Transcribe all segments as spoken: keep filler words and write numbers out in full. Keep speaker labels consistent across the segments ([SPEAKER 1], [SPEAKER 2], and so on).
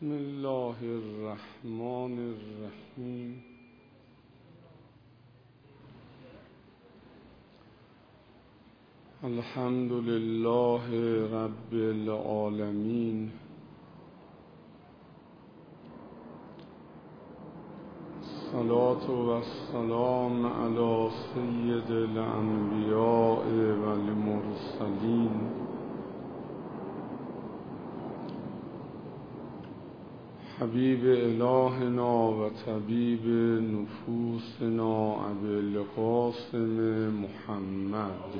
[SPEAKER 1] بسم الله الرحمن الرحیم. الحمد لله رب العالمین. الصلاة والسلام علی سید الانبیاء والمرسلین حبیب الهنا و طبیب نفوسنا ابی القاسم محمد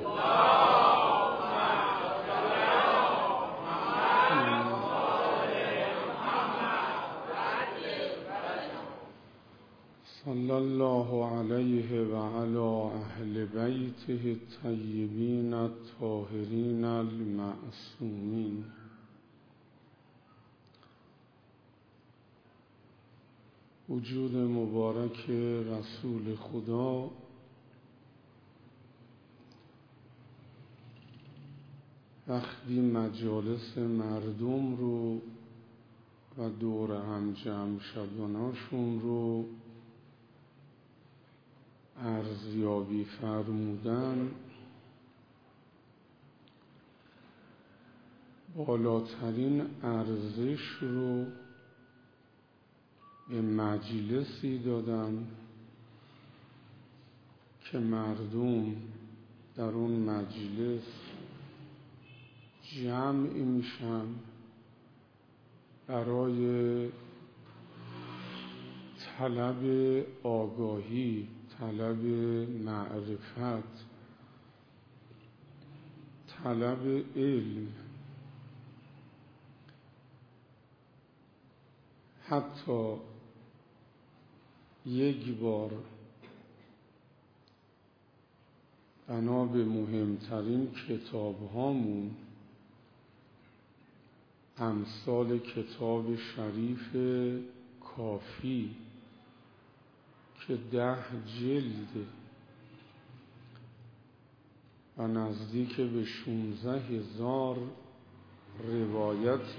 [SPEAKER 1] صلی الله علیه و علی اهل بیته الطیبین الطاهرین المعصومین. وجود مبارک رسول خدا وقتی مجالس مردم رو و دور هم جمع شدناشون رو ارزیابی فرمودن، بالاترین ارزش رو به مجلسی دادن که مردم در اون مجلس جمع میشن برای طلب آگاهی، طلب معرفت، طلب علم. حتی یک بار بنا به مهمترین کتاب هامون امثال کتاب شریف کافی که ده جلد و نزدیک به شونزده هزار روایت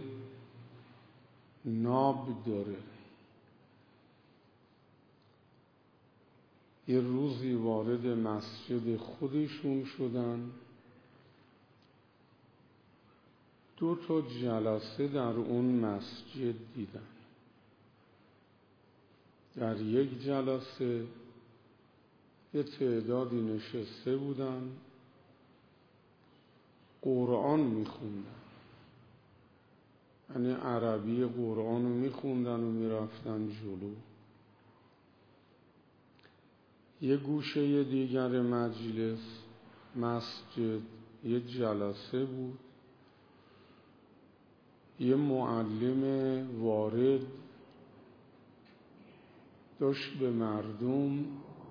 [SPEAKER 1] ناب داره، یه روزی وارد مسجد خودشون شدن، دو تا جلسه در اون مسجد دیدن. در یک جلسه یه تعدادی نشسته بودن قرآن میخوندن، یعنی عربی قرآن رو میخوندن و میرفتن جلو. یه گوشه دیگر مجلس مسجد یه جلسه بود، یه معلم وارد داشت به مردم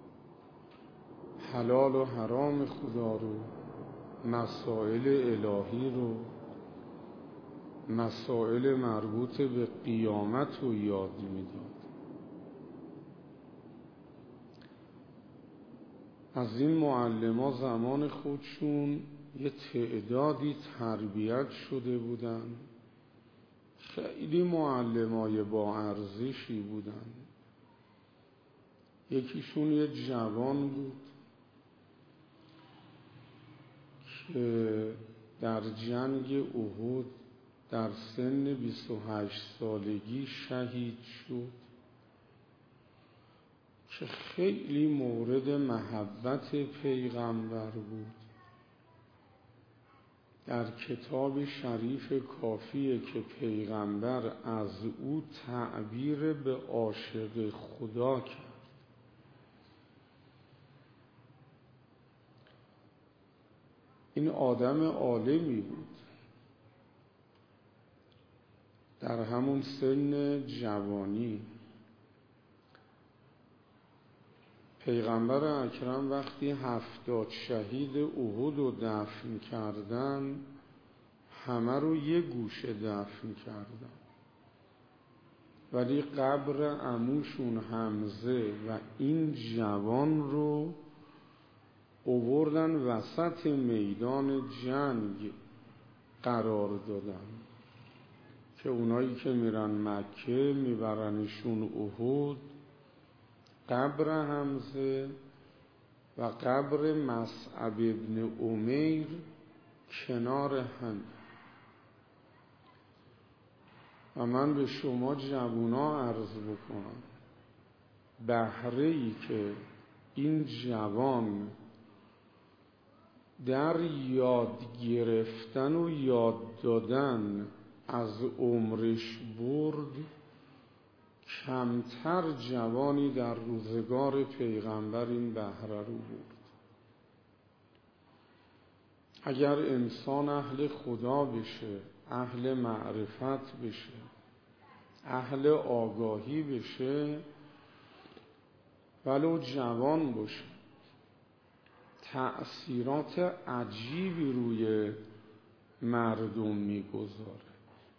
[SPEAKER 1] حلال و حرام خدا رو، مسائل الهی رو، مسائل مربوط به قیامت رو یاد میداد. از این معلم‌ها زمان خودشون یه تعدادی تربیت شده بودن، خیلی معلمای با ارزشی بودن. یکیشون یه جوان بود که در جنگ احد در سن بیست و هشت سالگی شهید شد که خیلی مورد محبت پیغمبر بود. در کتاب شریف کافیه که پیغمبر از او تعبیر به عاشق خدا کرد. این آدم عالمی بود، در همون سن جوانی. پیغمبر اکرم وقتی هفتاد شهید احد رو دفن کردن، همه رو یه گوشه دفن کردن، ولی قبر عموشون حمزه و این جوان رو آوردن وسط میدان جنگ قرار دادن که اونایی که میرن مکه میبرنشون احد، قبر حمزه و قبر مصعب ابن عمیر کنار هم. و من به شما جوونا عرض بکنم، بهره ای که این جوان در یاد گرفتن و یاد دادن از عمرش برد، کمتر جوانی در روزگار پیغمبر این بهره رو برد. اگر انسان اهل خدا بشه، اهل معرفت بشه، اهل آگاهی بشه، ولو جوان باشه، تأثیرات عجیبی روی مردم میگذاره.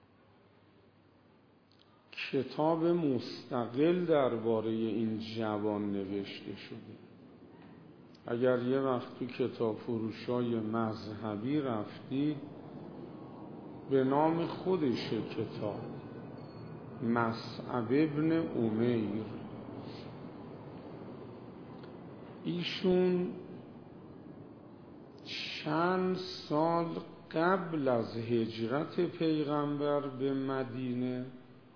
[SPEAKER 1] کتاب مستقل درباره این جوان نوشته شده. اگر یه وقت تو کتاب فروشای مذهبی رفتی، به نام خودشه کتاب، مصعب ابن عمیر. ایشون چند سال قبل از هجرت پیغمبر به مدینه،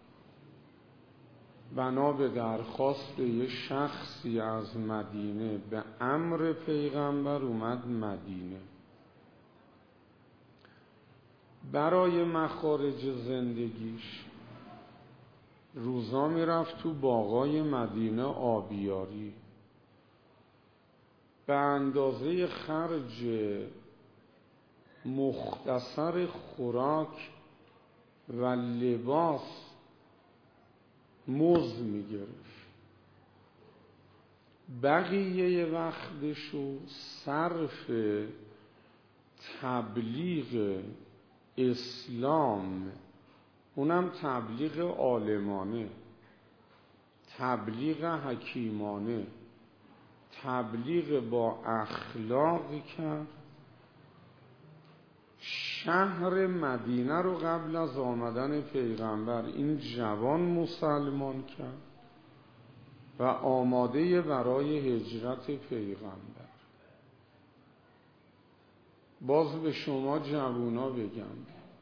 [SPEAKER 1] بنا به درخواست یه شخصی از مدینه به امر پیغمبر اومد مدینه. برای مخارج زندگیش روزا میرفت تو باغای مدینه آبیاری، به اندازه خرج مختصر خوراک و لباس مزد میگرفت. بقیه وقتشو صرف تبلیغ اسلام، اونم تبلیغ عالمانه، تبلیغ حکیمانه، تبلیغ با اخلاقی کرد. شهر مدینه رو قبل از آمدن پیغمبر این جوان مسلمان کرد و آماده برای هجرت پیغمبر. باز به شما جوونا بگم،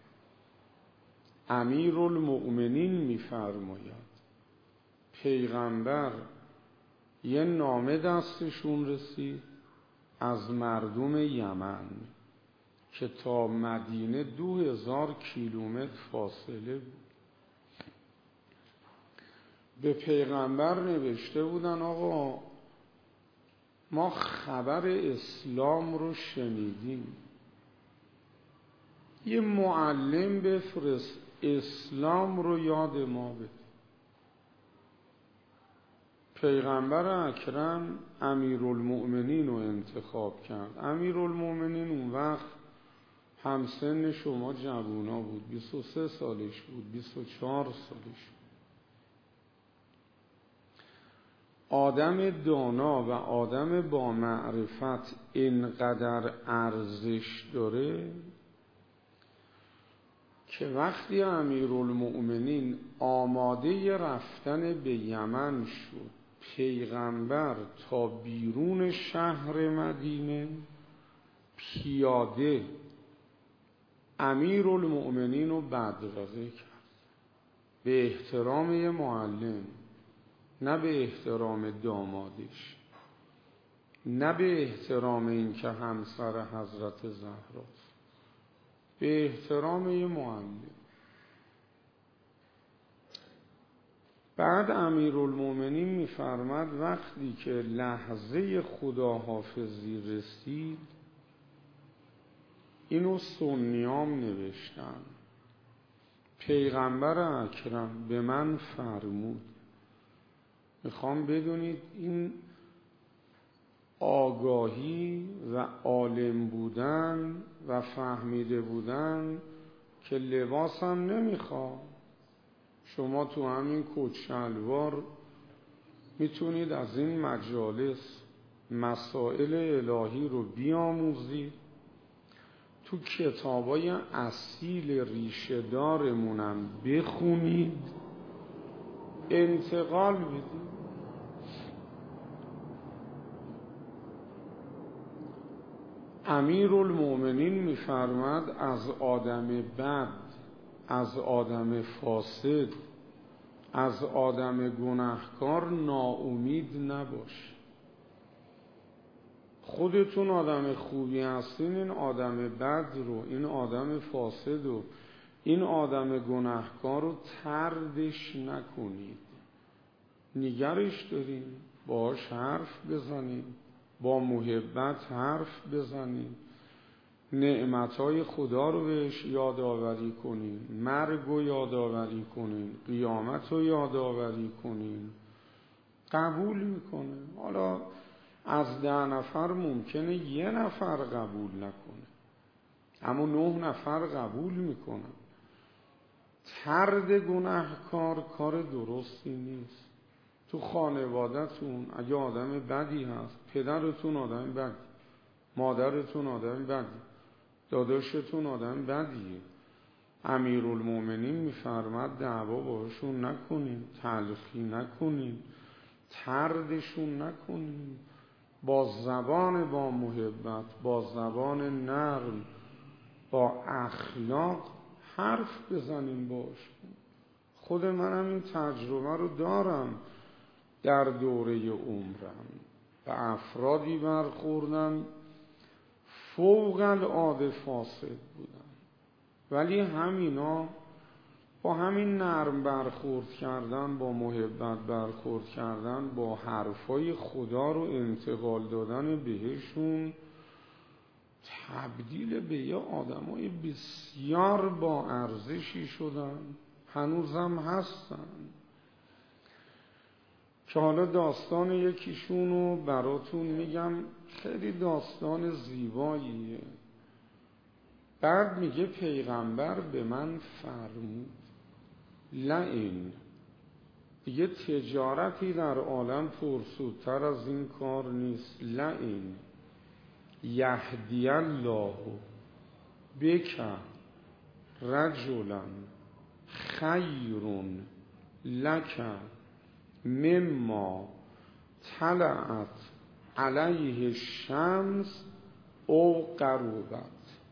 [SPEAKER 1] امیرالمؤمنین میفرماید پیغمبر یه نامه دستشون رسید از مردم یمن که تا مدینه دو هزار کیلومتر فاصله بود. به پیغمبر نوشته بودن آقا ما خبر اسلام رو شنیدیم، یه معلم بفرست اسلام رو یاد ما بده. پیغمبر اکرم امیرالمؤمنین رو انتخاب کرد. امیرالمؤمنین اون وقت همسن شما جوونا بود، بیست و سه سالش بود، بیست و چهار سالش بود. آدم دانا و آدم با معرفت اینقدر ارزش داره که وقتی امیرالمؤمنین آماده رفتن به یمن شد، پیغمبر تا بیرون شهر مدینه پیاده امیرالمؤمنین رو بدرقه کرد، به احترام یه معلم، نه به احترام دامادش، نه به احترام این که همسر حضرت زهراست، به احترام یه معلم. بعد امیرالمؤمنین میفرماد وقتی که لحظه خداحافظی رسید، اینو سنیام نوشتن، پیغمبر اکرم به من فرمود. میخوام بدونید این آگاهی و عالم بودن و فهمیده بودن که لباس هم نمیخواد. شما تو همین کت شلوار میتونید از این مجالس مسائل الهی رو بیاموزید. تو تو کتابای اصیل ریشه دارمونم بخونید، انتقال بدید. امیرالمومنین می‌فرماد از آدم بد، از آدم فاسد، از آدم گناهکار ناامید نباش. خودتون آدم خوبی هستین، این آدم بد رو، این آدم فاسد رو، این آدم گناهکار رو طردش نکنید، نگرش دارین، باهاش حرف بزنین، با محبت حرف بزنین، نعمتهای خدا رو بهش یادآوری کنین، مرگ رو یادآوری کنین، قیامت رو یادآوری کنین، قبول میکنه. حالا از ده نفر ممکنه یه نفر قبول نکنه، اما نه نفر قبول میکنن. طرد گناهکار کار درستی نیست. تو خانواده‌تون اگه آدم بدی هست، پدرتون آدم بدی، مادرتون آدم بدی، داداشتون آدم بدیه، امیرالمومنین میفرماد دعوا باشون نکنین، تلخی نکنین، طردشون نکنین، با زبان با محبت، با زبان نرم، با اخلاق حرف بزنین باش. خود منم این تجربه رو دارم. در دوره عمرم به افرادی برخوردم فوق العاده فاسد بودن، ولی همینا با همین نرم برخورد کردن، با محبت برخورد کردن، با حرفای خدا رو انتقال دادن بهشون، تبدیل به یه آدمای بسیار با ارزشی شدن، هنوزم هستن. که حالا داستان یکیشونو براتون میگم، خیلی داستان زیباییه. بعد میگه پیغمبر به من فرمود لئن، دیگه تجارتی در عالم پرسودتر از این کار نیست، لئن یهدی الله بک رجلا خیر لک مما طلعت علیه الشمس او غربت.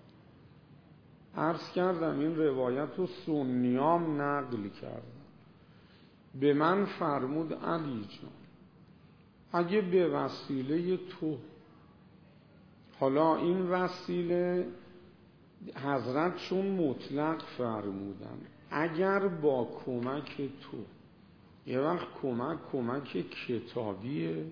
[SPEAKER 1] عرض کردم این روایت رو سنیام نقل کردم. به من فرمود علی جان اگه به وسیله تو، حالا این وسیله حضرت چون مطلق فرمودن، اگر با کمک تو، یه وقت کمک کمک کتابیه،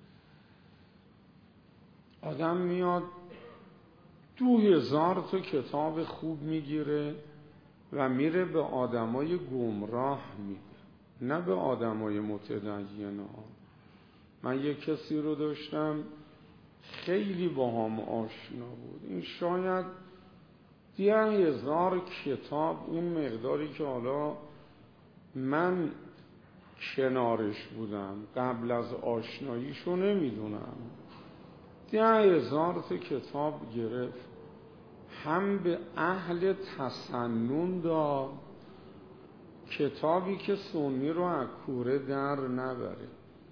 [SPEAKER 1] آدم میاد دو هزار تا کتاب خوب میگیره و میره به آدمای گمراه میده، نه به آدمای متدینه. من یه کسی رو داشتم خیلی با هم آشنا بود، این شاید ده هزار کتاب، اون مقداری که حالا من کنارش بودم قبل از آشناییشو نمیدونم، ده هزار تا کتاب گرفت، هم به اهل تسنن داد، کتابی که سنی رو از کوره در نبره،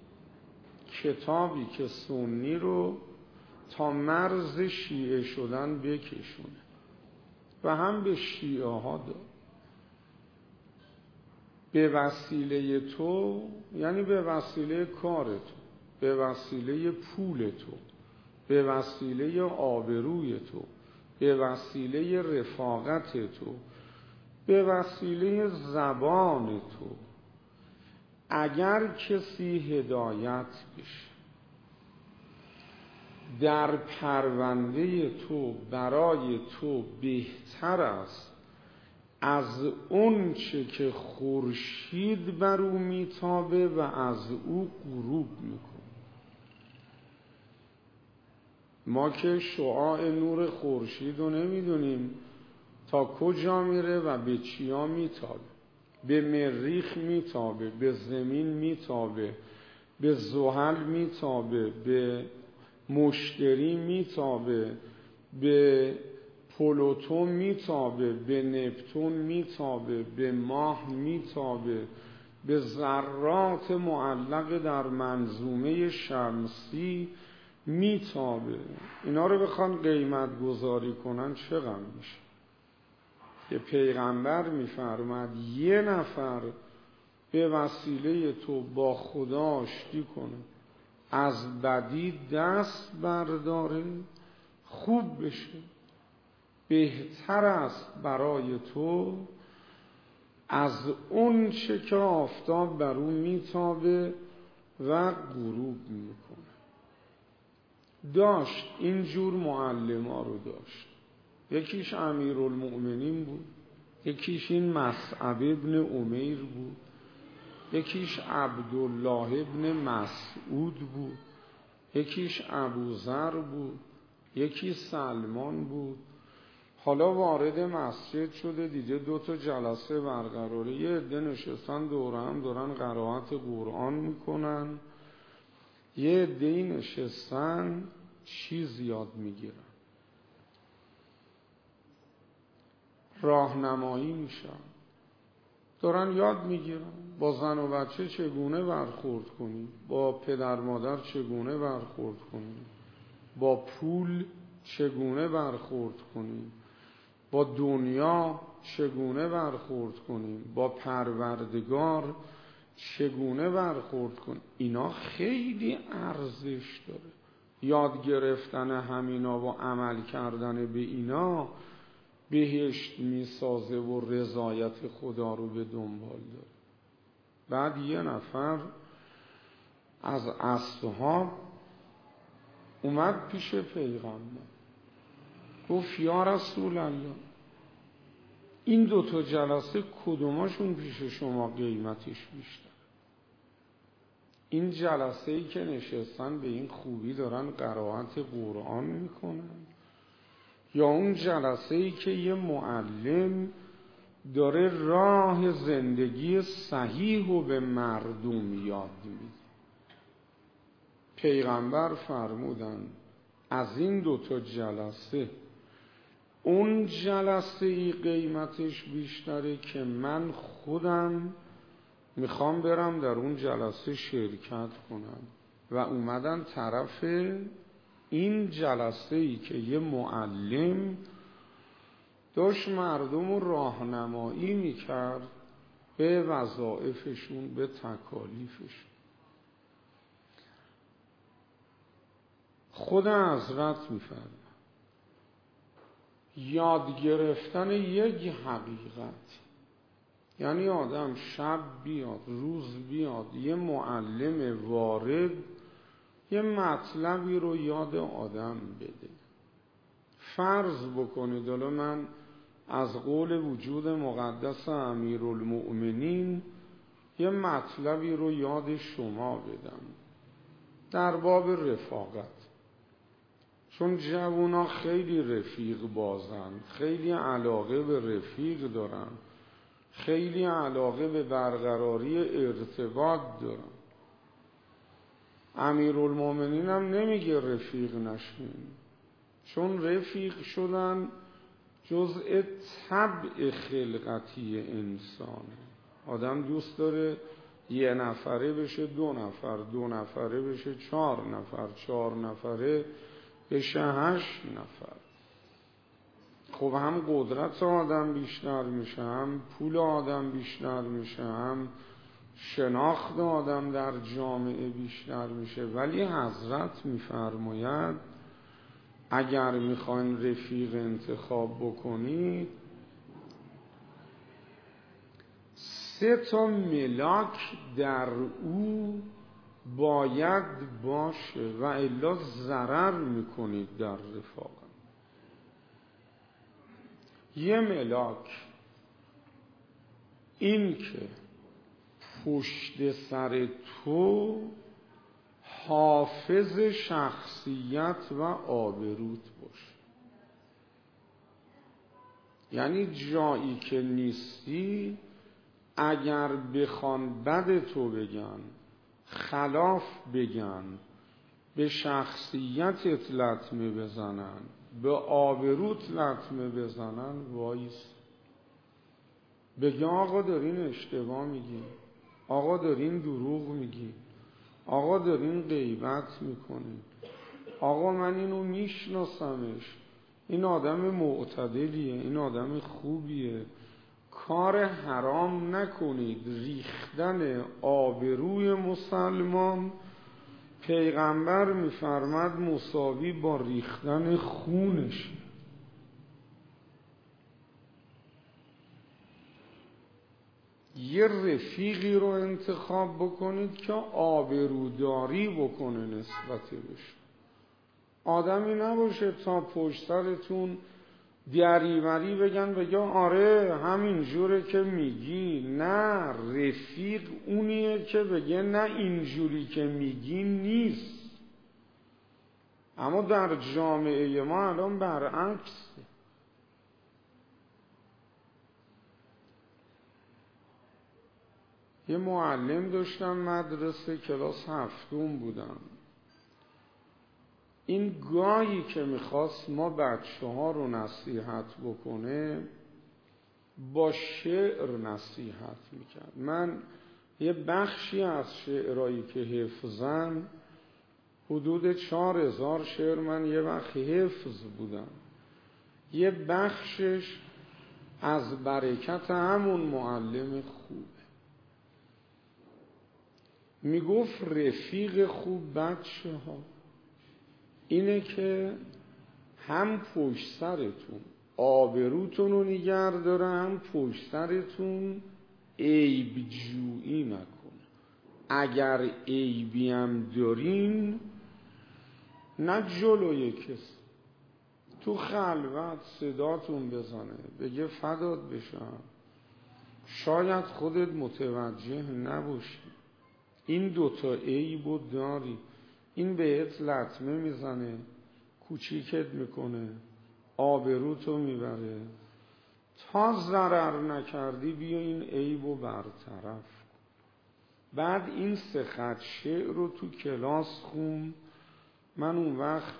[SPEAKER 1] کتابی که سنی رو تا مرز شیعه شدن بکشونه، و هم به شیعه ها داد. به وسیله تو یعنی به وسیله کار تو، به وسیله پول تو، به وسیله آبروی تو، به وسیله رفاقت تو، به وسیله زبان تو، اگر کسی هدایت بشه در پرونده تو برای تو بهتر است از اون چه که خورشید بر او میتابه و از او غروب میکنه. ما که شعاع نور خورشید رو نمیدونیم تا کجا میره و به چیا میتابه، به مریخ میتابه، به زمین میتابه، به زحل میتابه، به مشتری میتابه، به پلوتو میتابه، به نپتون میتابه، به ماه میتابه، به ذرات معلق در منظومه شمسی میتابه. اینا رو بخوان قیمت گذاری کنن چقدر میشه؟ که پیغمبر میفرماد یه نفر به وسیله تو با خدا آشتی کنه، از بدی دست برداره، خوب بشه، بهتر است برای تو از اون چه که آفتاب بر اون میتابه و غروب میکنه. داشت اینجور معلما رو داشت. یکیش امیرالمؤمنین بود، یکیش این مصعب ابن عمیر بود، یکیش عبدالله ابن مسعود بود، یکیش ابوذر بود، یکی سلمان بود. حالا وارد مسجد شده، دیگه دو تا جلسه برقراره، یه عده نشستن دور هم دارن قرائت قرآن میکنن، یه عده نشستن چیز یاد میگیرن، راهنمایی میشن، دارن یاد میگیرن با زن و بچه چگونه برخورد کنی، با پدر مادر چگونه برخورد کنی، با پول چگونه برخورد کنی، با دنیا چگونه برخورد کنیم، با پروردگار چگونه برخورد کنیم. اینا خیلی ارزش داره. یاد گرفتن همینا و عمل کردن به اینا بهشت میسازه و رضایت خدا رو به دنبال داره. بعد یه نفر از اصحاب اومد پیش پیغمبر، گفت یا رسول الله، این دوتا جلسه کدوماشون پیش شما قیمتش بیشتر؟ این جلسه ای که نشستن به این خوبی دارن قرائت قرآن میکنن، یا اون جلسه ای که یه معلم داره راه زندگی صحیح و به مردم یاد میده؟ پیغمبر فرمودن از این دوتا جلسه اون جلسه ای قیمتش بیشتره که من خودم میخوام برم در اون جلسه شرکت کنم. و اومدن طرف این جلسه ای که یه معلم داشت مردم رو راهنمایی میکرد به وظایفشون، به تکالیفشون. خود حضرت میفرماید یاد گرفتن یک حقیقت، یعنی آدم شب بیاد روز بیاد یه معلم وارد یه مطلبی رو یاد آدم بده. فرض بکنید حالا من از قول وجود مقدس امیرالمؤمنین یه مطلبی رو یاد شما بدم در باب رفاقت، چون جوونا خیلی رفیق بازن، خیلی علاقه به رفیق دارن، خیلی علاقه به برقراری ارتباط دارن. امیرالمؤمنین هم نمیگه رفیق نشین، چون رفیق شدن جزء طبع خلقتی انسانه. آدم دوست داره یه نفره بشه دو نفر، دو نفره بشه چهار نفر، چهار نفره بشه هشت نفر. خب هم قدرت آدم بیشتر میشه، هم پول آدم بیشتر میشه، هم شناخت آدم در جامعه بیشتر میشه. ولی حضرت میفرماید اگر میخواین رفیق انتخاب بکنید سه تا ملاک در او باید باشه و الا ضرر میکنید در رفاقت. یه ملاک این که پشت سر تو حافظ شخصیت و آبروت باشه، یعنی جایی که نیستی اگر بخوان بد تو بگن، خلاف بگن، به شخصیتت لطمه بزنن، به آبروت لطمه بزنن وایس، بگه آقا دارین اشتباه میگین، آقا دارین دروغ میگین، آقا دارین غیبت میکنین، آقا من اینو میشناسمش، این آدم معتدلیه، این آدم خوبیه. کار حرام نکنید. ریختن آبروی مسلمان پیغمبر میفرماد مساوی با ریختن خونش. یه رفیقی رو انتخاب بکنید که آبروداری بکنه نسبت بهش. آدمی نباشه تا پشت سرتون دیریوری بگن بگه آره همین جوره که میگی. نه، رفیق اونیه که بگه نه اینجوری که میگی نیست. اما در جامعه ما الان برعکس. یه معلم داشتم مدرسه، کلاس هفتم بودم. این گاهی که میخواست ما بچه ها رو نصیحت بکنه با شعر نصیحت میکرد. من یه بخشی از شعرهایی که حفظم، حدود چهار هزار شعر من یه وقت حفظ بودم، یه بخشش از برکت همون معلم خوبه. میگفت رفیق خوب بچه ها اینه که هم پشت سرتون آبروتون رو نگه داره، هم پشت سرتون عیب جویی نکنه. اگر عیبی هم دارین نه جلوی کسی، تو خلوت صداتون بزنه بگه فدات بشم، شاید خودت متوجه نباشی این دوتا عیبو داری، این بهت لطمه میزنه، کوچیکت میکنه، آبروتو میبره. تا ضرر نکردی بیا این عیبو برطرف کن. بعد این سه خط شعر رو تو کلاس خون. من اون وقت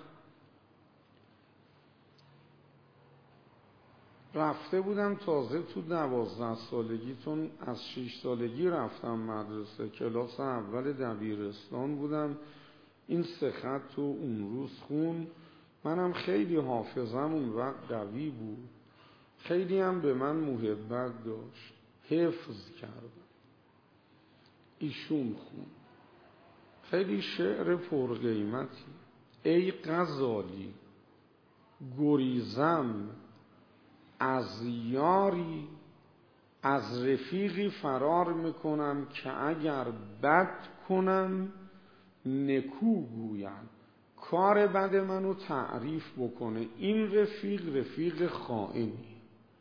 [SPEAKER 1] رفته بودم تازه تو دوازده سالگی، تون از شش سالگی رفتم مدرسه، کلاس اول دبیرستان بودم. این سه خط تو اون روز خون. منم خیلی حافظم اون وقت قوی بود، خیلی هم به من محبت داشت، حفظ کردم. ایشون خون خیلی شعر پرقیمتی. ای غزالی گریزم از یاری، از رفیقی فرار میکنم که اگر بد کنم نکو گویم. کار بد منو تعریف بکنه. این رفیق رفیق خائنی.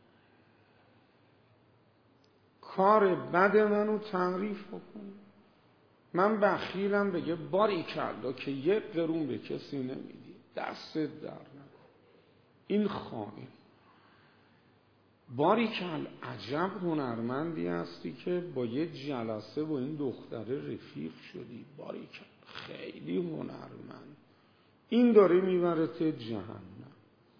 [SPEAKER 1] کار بد منو تعریف بکنه. من بخیلم بگه باریکلا که یک قرون به کسی نمیدی، دست در نکن. این خائن. باریکل عجب هنرمندی هستی که با یه جلسه با این دختره رفیق شدی. باریکل خیلی هنرمند. این داره میبرت جهنم.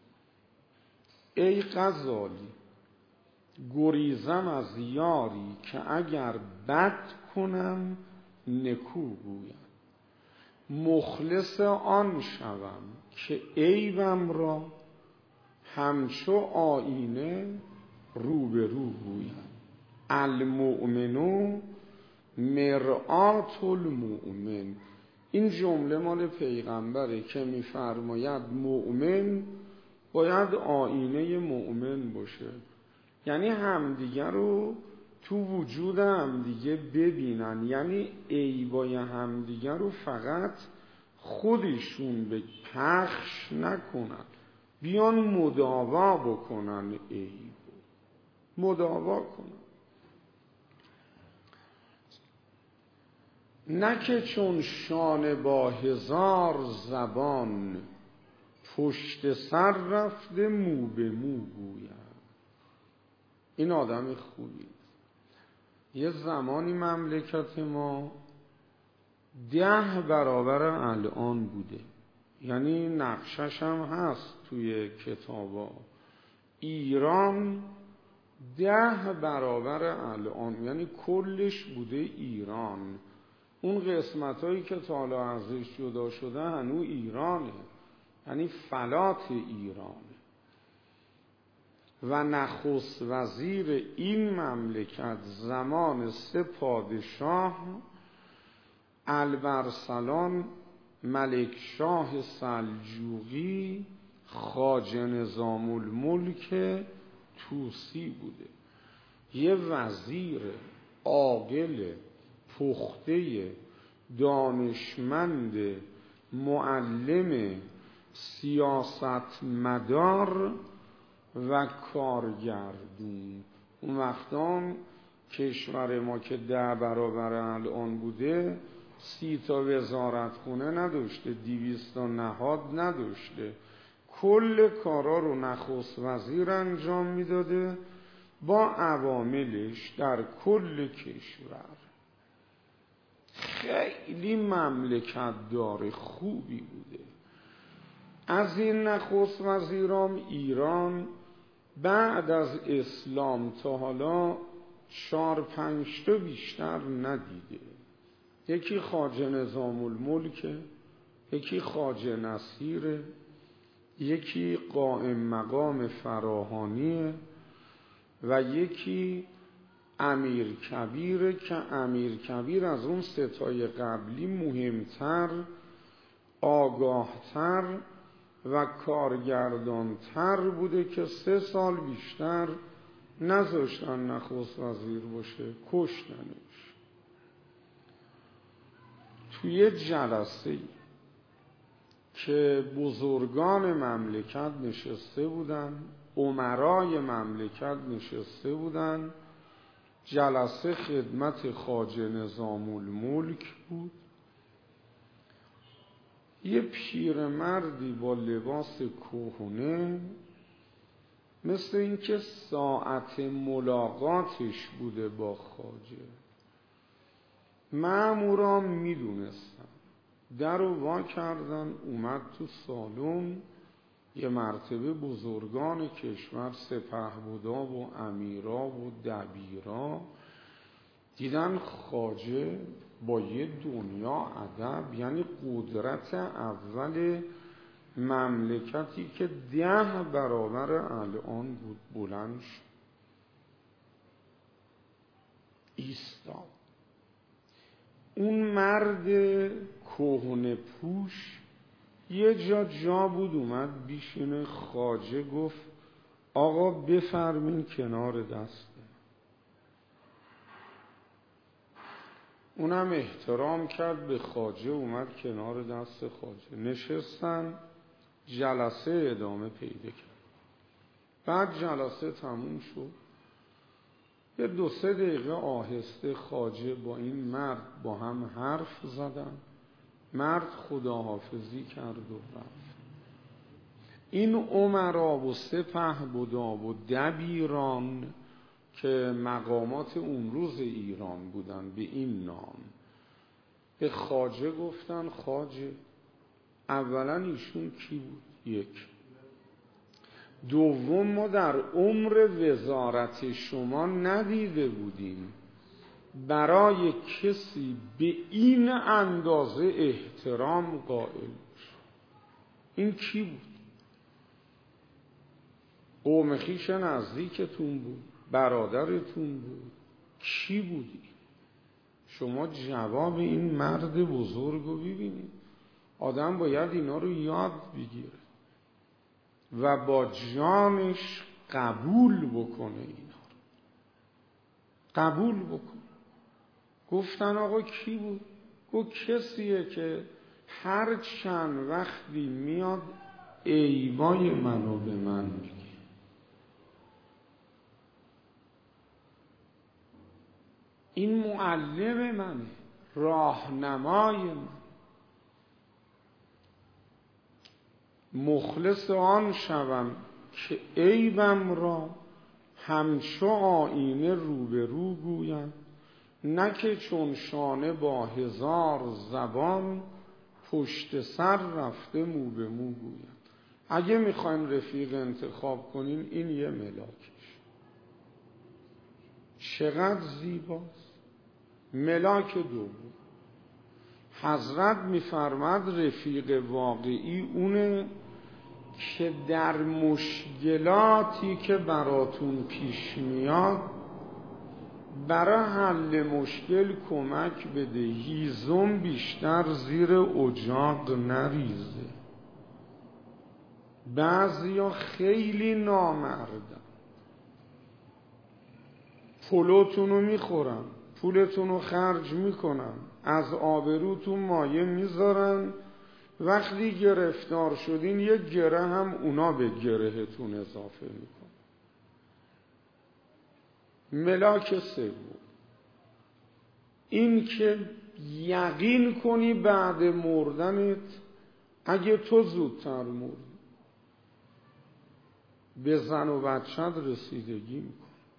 [SPEAKER 1] ای غزالی گریزم از یاری که اگر بد کنم نکو گویم. مخلص آن شوم که عیبم را همچو آینه رو به رو گویم. المؤمن مرآت المؤمن. این جمله مال پیغمبره که میفرماید مؤمن باید آینه مؤمن باشه. یعنی همدیگه رو تو وجود همدیگه ببینن، یعنی عیبای همدیگه رو فقط خودشون به پخش نکنن، بیان مداوا بکنن، عیب مداوا کنن. نه که چون شانه با هزار زبان پشت سر رفته مو به مو گویم. این آدم خوبی. یه زمانی مملکت ما ده برابر الان بوده. یعنی نقشش هم هست توی کتابا. ایران ده برابر الان، یعنی کلش بوده ایران. اون قسمت هایی که تا حالا ازش جدا شده هنو ایرانه، یعنی فلات ایرانه. و نخست وزیر این مملکت زمان سه پادشاه البرسلان ملک شاه سلجوقی خواجه نظام الملک طوسی بوده. یه وزیر عاقل پخته دانشمند معلم سیاستمدار و کارگردون. اون وقتان کشور ما که ده برابر الان بوده سی تا وزارت خونه نداشته، دویست تا نهاد نداشته. کل کارا رو نخست وزیر انجام میداده با عواملش در کل کشور. خیلی مملکت دار خوبی بوده. از این نخست وزیرام ایران بعد از اسلام تا حالا چار پنج تا بیشتر ندیده. یکی خواجه نظام الملک، یکی خواجه نصیره، یکی قائم مقام فراهانیه و یکی امیر کبیره که امیر کبیر از اون ستای قبلی مهمتر، آگاهتر و کارگردانتر بوده که سه سال بیشتر نذاشتن نخست وزیر باشه، کشتنش. توی جلسه که بزرگان مملکت نشسته بودن، امرای مملکت نشسته بودن، جلسه خدمت خواجه نظام الملک بود. یه پیرمردی با لباس کهنه، مثل اینکه ساعت ملاقاتش بوده با خواجه. مأموران میدونستن، در رو وا کردن، اومد تو سالن. یه مرتبه بزرگان کشور، سپهبدا و امیرا و دبیرا دیدن خواجه با یه دنیا ادب، یعنی قدرت اول مملکتی که ده برابر الان بود، بلند شد ایستاد. اون مرد کهنه پوش یه جا جا بود، اومد بیشینه. خواجه گفت آقا بفرمین کنار دست. اونم احترام کرد به خواجه، اومد کنار دست خواجه. نشستن، جلسه ادامه پیدا کرد. بعد جلسه تموم شد. یه دو سه دقیقه آهسته خواجه با این مرد با هم حرف زدن. مرد خداحافظی کرد و رفت. این امرا و سپهبدا و دبیران که مقامات اون روز ایران بودن به این نام، به خواجه گفتن خواجه اولا ایشون کی بود؟ یک. دوم ما در عمر وزارت شما ندیده بودیم برای کسی به این اندازه احترام قائل شد. این کی بود؟ قوم خویش نزدیکتون بود؟ برادرتون بود؟ کی بودی؟ شما جواب این مرد بزرگ رو ببینید. آدم باید اینا رو یاد بگیره و با جانش قبول بکنه. اینا رو قبول بکنه. گفتن آقا کی بود؟ گفت کسیه که هر چند وقتی میاد ایبای منو به من میگه. این معلم منه، راهنمای من، مخلص آن شوم که عیبم را همچو آینه روبرو گویم، نه که چون شانه با هزار زبان پشت سر رفته مو به مو گوید. اگه میخوایم رفیق انتخاب کنیم این یه ملاکش. چقدر زیباست. ملاک دوم حضرت میفرماد رفیق واقعی اونه که در مشکلاتی که براتون پیش میاد برای حل مشکل کمک بده، هیزم بیشتر زیر اجاق نریزه. بعضیا خیلی نامردن، پلوتونو میخورن، پولتونو خرج میکنن، از آبروتون مایه میذارن، وقتی گرفتار شدین یک گره هم اونا به گرهتون اضافه میکن. ملاک سوم این که یقین کنی بعد مردنت اگه تو زودتر مردی به زن و بچت رسیدگی میکن.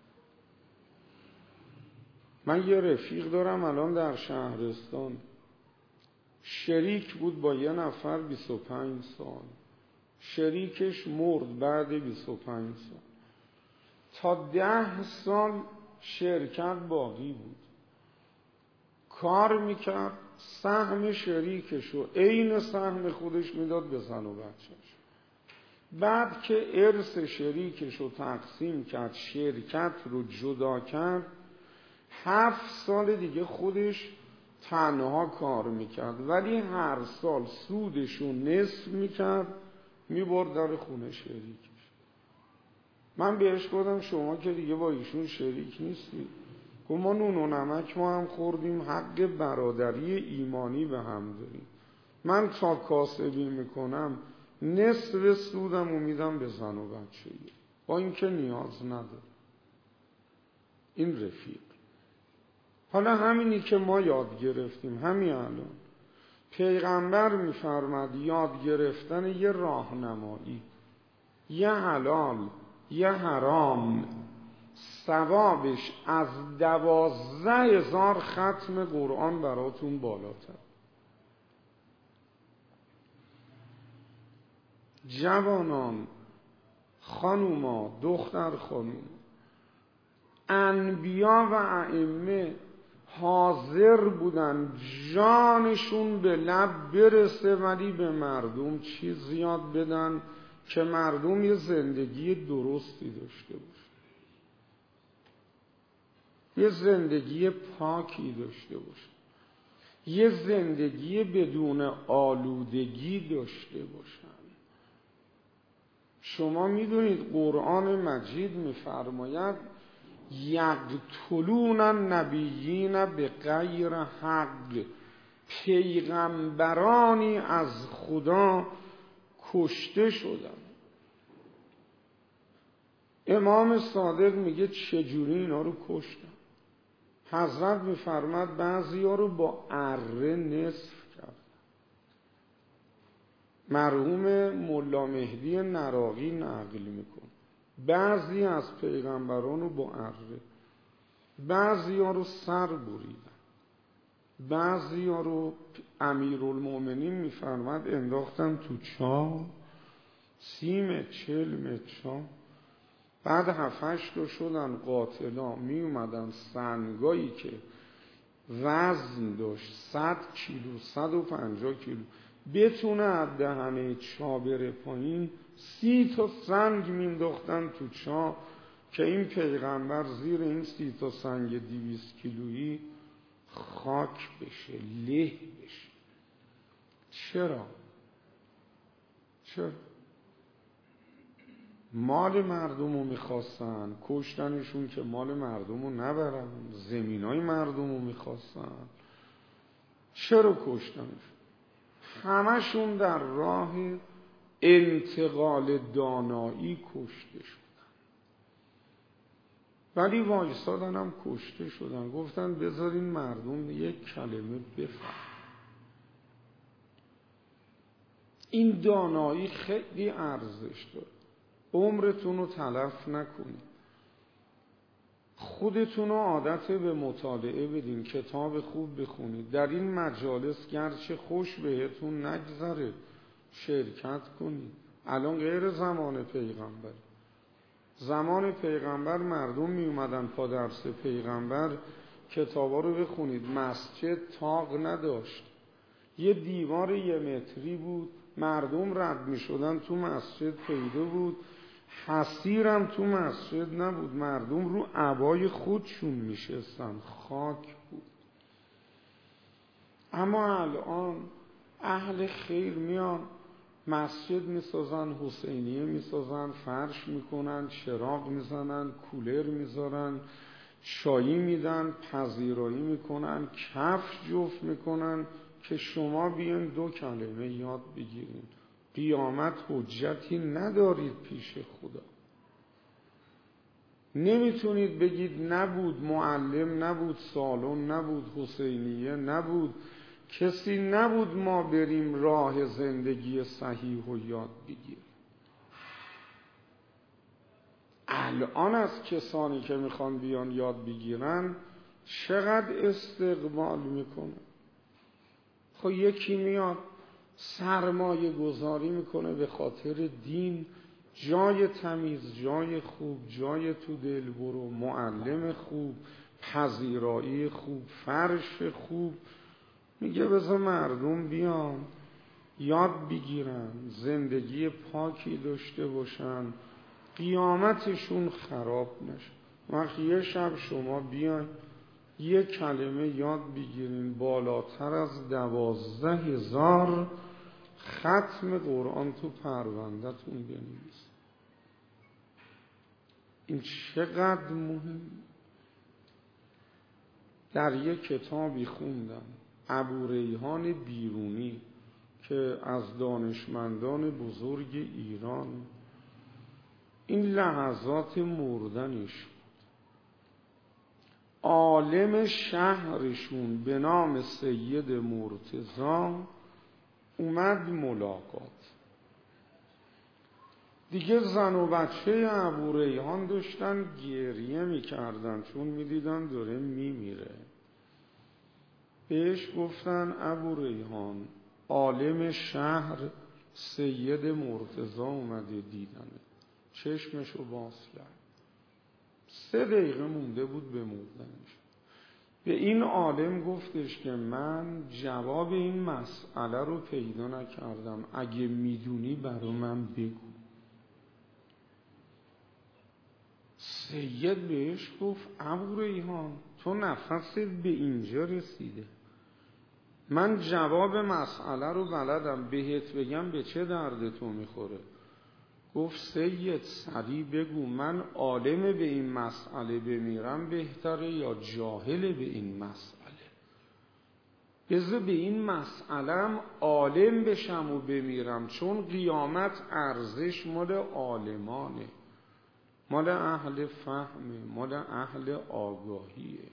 [SPEAKER 1] من یه رفیق دارم الان در شهرستان، شریک بود با یه نفر بیست و پنج سال، شریکش مرد بعد بیست و پنج سال، تا ده سال شرکت باقی بود، کار میکرد، سهم شریکشو عین سهم خودش میداد به زن و بچهش. بعد که ارث شریکشو تقسیم کرد، شرکت رو جدا کرد، هفت سال دیگه خودش تنها کار میکرد، ولی هر سال سودشو نصف میکرد میبرد در خونه شریکش. من بهش گفتم شما که دیگه با ایشون شریک نیستی. گفت ما نون و نمک ما هم خوردیم، حق برادری ایمانی به هم داریم. من تا کاسبی میکنم نصف سودم رو میدم به زن و بچه، با اینکه نیاز نداره. این رفیق. حالا همینی که ما یاد گرفتیم همین الان پیغمبر میفرماد یاد گرفتن یه راهنمایی، یه حلال یه حرام، ثوابش از دوازده هزار ختم قرآن براتون بالاتر. جوانان، خانوما، دختر خانوم، انبیا و ائمه حاضر بودن جانشون به لب برسه ولی به مردم چیز یاد بدن که مردم یه زندگی درستی داشته باشه، یه زندگی پاکی داشته باشه، یه زندگی بدون آلودگی داشته باشن. شما میدونید قرآن مجید میفرماید یقتلون النبیین به غیر حق، پیغمبرانی از خدا کشته شدن. امام صادق میگه چجوری اینا رو کشتن؟ حضرت میفرماد بعضی ها رو با اره نصف کرد. مرحوم ملا مهدی نراقی نقل میکن بعضی از پیغمبران رو با اره، بعضی ها رو سر بریدن، بعضی ها رو امیرالمومنین میفرماد انداختن تو چاه، سی متر چل متر چاه. بعد هفتش رو شدن قاتلا، می اومدن سنگایی که وزن داشت صد کیلو صد و پنجاه کیلو بتونه از دهنه چاه بره پایین، سی تا سنگ مینداختن تو چاه که این پیغمبر زیر این سی تا سنگ دویست کیلویی خاک بشه، له بشه. چرا؟ چرا؟ مال مردم رو میخواستن، کشتنشون که مال مردم رو نبرن، زمینای مردم رو میخواستن. چرا کشتنشون؟ همشون در راه انتقال دانایی کشته شدن، ولی وایسادن هم کشته شدن. گفتن بذارین مردم یک کلمه بفهم. این دانایی خیلی ارزش داره، عمرتون رو تلف نکنید. خودتون رو عادت به مطالعه بدین، کتاب خوب بخونید، در این مجالس گرچه خوش بهتون نگذره شرکت کنید. الان غیر زمان پیغمبر. زمان پیغمبر مردم می اومدن پا درس پیغمبر کتابا رو بخونید. مسجد طاق نداشت، یه دیوار یه متری بود، مردم رد می شدن تو مسجد پیدا بود. حسیرم تو مسجد نبود، مردم رو عبای خودشون می شستن، خاک بود. اما الان اهل خیر میان مسجد می سازن، حسینیه می سازن، فرش می کنن، چراغ می زنن، کولر می زارن، چایی میدن، پذیرایی می کنن، کفش جفت می کنن که شما بیاین دو کلمه یاد بگیرین. قیامت حجتی ندارید پیش خدا. نمیتونید بگید نبود معلم، نبود سالن، نبود حسینیه، نبود کسی نبود ما بریم راه زندگی صحیح و یاد بگیریم. الان از کسانی که میخوان بیان یاد بگیرن چقدر استقبال میکنه. خب یکی میاد سرمایه گذاری میکنه به خاطر دین، جای تمیز، جای خوب، جای تو دل برو، معلم خوب، پذیرایی خوب، فرش خوب، میگه بذار مردم بیان یاد بگیرن، زندگی پاکی داشته باشن، قیامتشون خراب نشه. وقتی یه شب شما بیان یک کلمه یاد بگیرین بالاتر از دوازده هزار ختم قرآن تو پرونده‌تون بنویسین. این چقدر مهم. در یک کتابی خوندم ابوریحان بیرونی که از دانشمندان بزرگ ایران، این لحظات مردنش عالم شهرشون به نام سید مرتضی اومد ملاقات. دیگه زن و بچه ابوریحان داشتن گریه میکردن چون میدیدن داره میمیره. بهش گفتن ابوریحان عالم شهر سید مرتضی اومده دیدنه. چشمشو باز کرد، سه دقیقه مونده بود به مردنش. به این عالم گفتش که من جواب این مسئله رو پیدا نکردم، اگه میدونی برا من بگو. سید بهش گفت ابوریحان تو نفست به اینجا رسیده، من جواب مسئله رو بلدم، بهت بگم به چه درد تو میخوره؟ گفت سید سریع بگو من عالم به این مسئله بمیرم بهتره یا جاهل به این مسئله؟ بذار به این مسئله هم عالم بشم و بمیرم، چون قیامت ارزش مال عالمانه، مال اهل فهمه، مال اهل آگاهیه.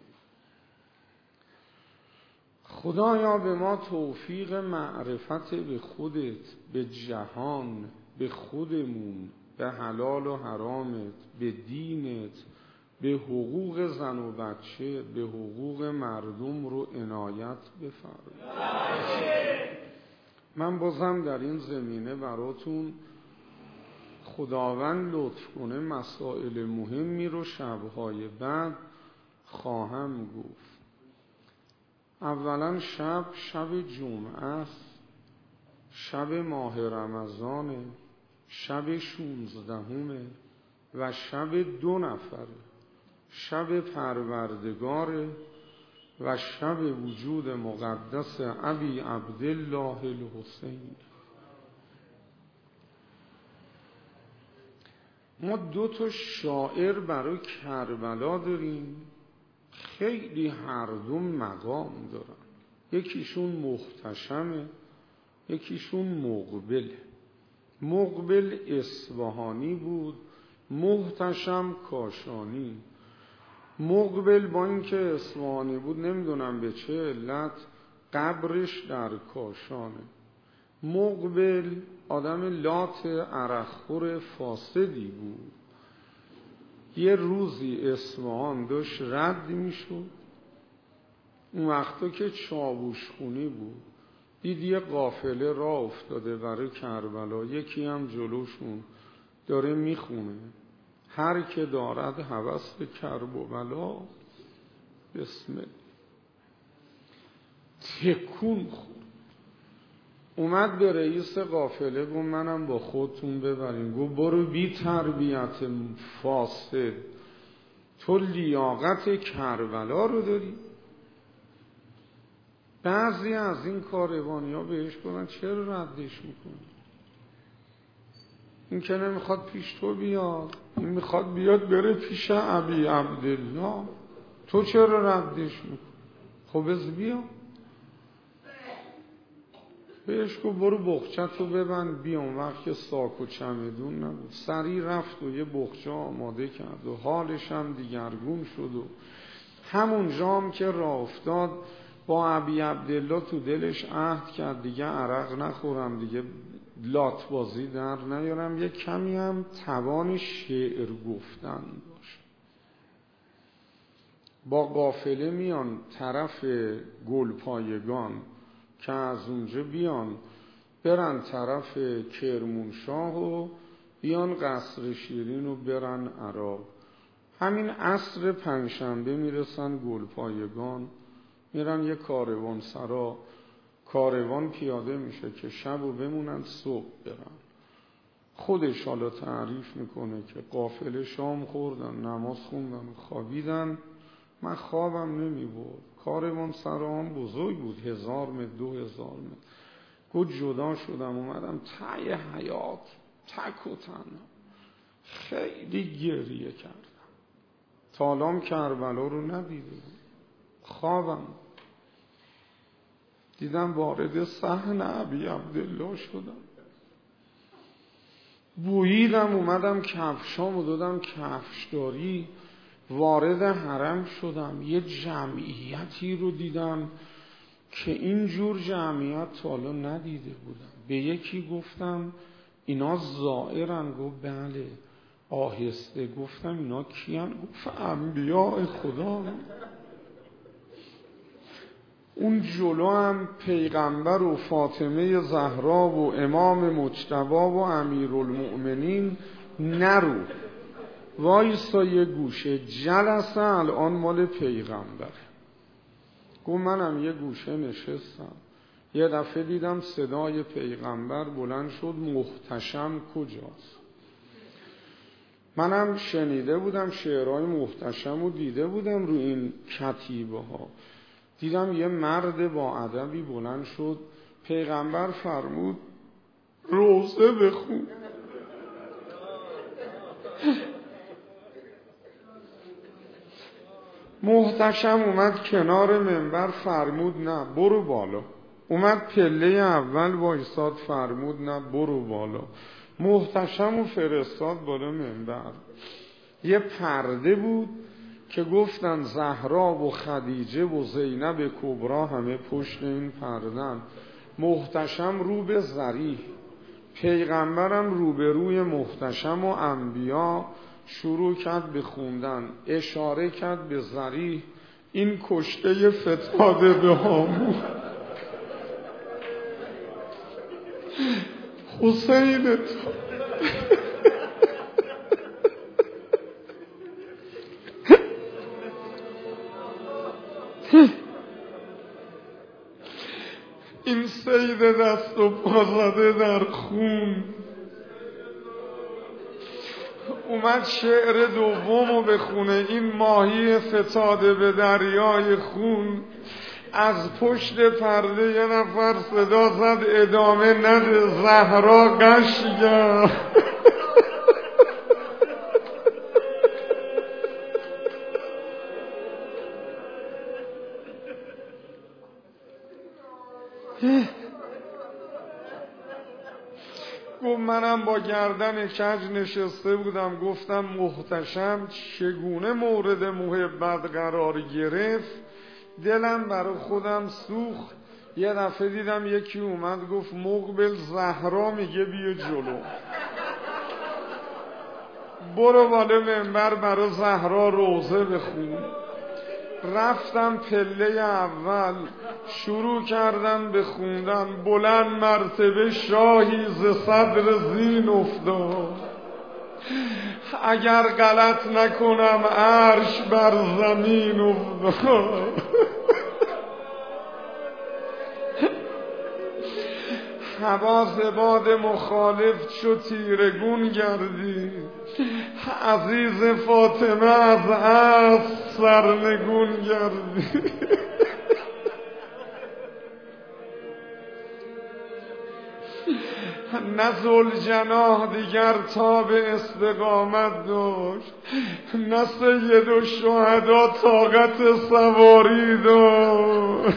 [SPEAKER 1] خدایا به ما توفیق معرفت به خودت، به جهان، به خودمون، به حلال و حرامت، به دینت، به حقوق زن و بچه، به حقوق مردم رو عنایت بفرما. من بازم در این زمینه براتون خداوند لطف کنه مسائل مهمی رو شبهای بعد خواهم گفت. اولا شب شب جمعه است، شب ماه رمضانه، شب شونزدهمه و شب دو نفره، شب پروردگاره و شب وجود مقدس ابی عبدالله الحسین. ما دو تا شاعر برای کربلا داریم، خیلی هر دو مقام دارن. یکیشون محتشمه، یکیشون مقبله. مقبل اصفهانی بود، محتشم کاشانی. مقبل با اینکه اصفهانی بود نمیدونم به چه علت قبرش در کاشانه. مقبل آدم لات عرقخور فاسدی بود، یه روزی اصفهان داشت رد میشد، اون وقتا که چاووش خونی بود، دید یه قافله راه افتاده برای کربلا، یکی هم جلوشون داره میخونه هر که دارد هوس به کرب و بلا بسم الله. تکون خورد، اومد به رئیس قافله گفت منم با خودتون ببرین. گفت برو بی تربیت فاسد، تو لیاقت کربلا رو داری؟ بعضی از این کاروانی ها بهش گفتن چرا ردش میکنی؟ این که نمیخواد پیش تو بیاد، این میخواد بیاد بره پیش ابی عبدالله، تو چرا ردش میکنی؟ خب از بیا. بهش گفت برو بخچه رو ببند بیا. اون وقت که ساک و چمدون نبود، سریع رفت و یه بخچه آماده کرد و حالش هم دیگرگون شد و همون جام که راه افتاد با ابی عبدالله تو دلش عهد کرد دیگه عرق نخورم، دیگه لات بازی در نیارم، یه کمی هم توان شعر گفتن داشت. با قافله میان طرف گلپایگان که از اونجا بیان برن طرف کرمانشاه و بیان قصر شیرین و برن عراق. همین عصر پنجشنبه میرسن گلپایگان، میرن یه کاروان سرا، کاروان پیاده میشه که شب و بمونن صبح برن. خودش حالا تعریف میکنه که قافله شام خوردن، نماز خوندن و خوابیدن، من خوابم نمی برد. کاروان سرا هم بزرگ بود، هزار متر دو هزار متر. گفت جدا شدم اومدم ته حیات تک و تنها، خیلی گریه کردم، تالام کربلا رو ندیده بود. خوابم دیدم وارد صحن ابی عبدالله شدم، بوییدم اومدم کفشامو دادم کفشداری، وارد حرم شدم. یه جمعیتی رو دیدم که اینجور جمعیت تا حالا ندیده بودم. به یکی گفتم اینا زائرن؟ گفت بله. آهسته گفتم اینا کیان؟ گفت انبیاء خدا. اون جلو هم پیغمبر و فاطمه زهرا و امام مجتبی و امیرالمؤمنین نرو، وایسا یه گوشه. جلسه الان مال پیغمبر. گفت منم یه گوشه نشستم. یه دفعه دیدم صدای پیغمبر بلند شد محتشم کجاست؟ منم شنیده بودم شعرهای محتشم رو دیده بودم رو این کتیبه ها. دیدم یه مرد با ادبی بلند شد، پیغمبر فرمود روزه بخون. محتشم اومد کنار منبر فرمود نه برو بالا. اومد پله اول وایساد فرمود نه برو بالا. محتشم و فرستاد بالا منبر. یه پرده بود که گفتن زهرا و خدیجه و زینب کبرا همه پشت این پردن. محتشم رو به ذریح، پیغمبرم رو به روی محتشم و انبیا شروع کرد به خوندن. اشاره کرد به ذریح، این کشته فتاده به هامون حسین تو این سید دست و پا زده در خون. اومد شعر دومو بخونه، این ماهی فتاده به دریای خون. از پشت پرده یه نفر صدا زد ادامه نده زهرا قشگه. گفت منم با گردن کج نشسته بودم، گفتم محتشم چگونه مورد محبت قرار گرفت. دلم برای خودم سوخت. یه دفعه دیدم یکی اومد گفت مقبل زهرا میگه بیا جلو. برو بالا منبر برای زهرا روضه بخون. رفتم پله اول، شروع کردن به خوندن. بلند مرتبه شاهی ز صدر زین افتاد، اگر غلط نکنم عرش بر زمین افتاد. هوا ز باد مخالف چو تیرگون گردید، عزیز فاطمه از اسب سرنگون گردید. نه ذوالجناح دیگر تاب استقامت داشت، نه سید الشهدا طاقت سواری داشت.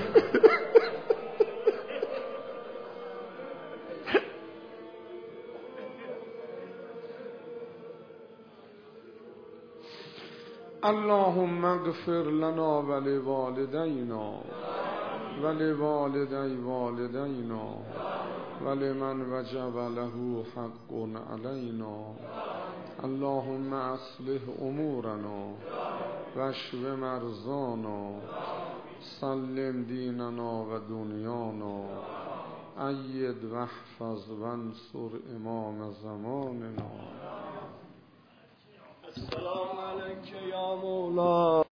[SPEAKER 1] اللهم اغفر لنا ولوالدینا ولوالدی والدینا ولمن وجب له حق علینا. اللهم اصلح امورنا واشف مرضانا سلم دیننا و دنیانا اید واحفظ وانصر امام زماننا. السلام علیک یا مولا.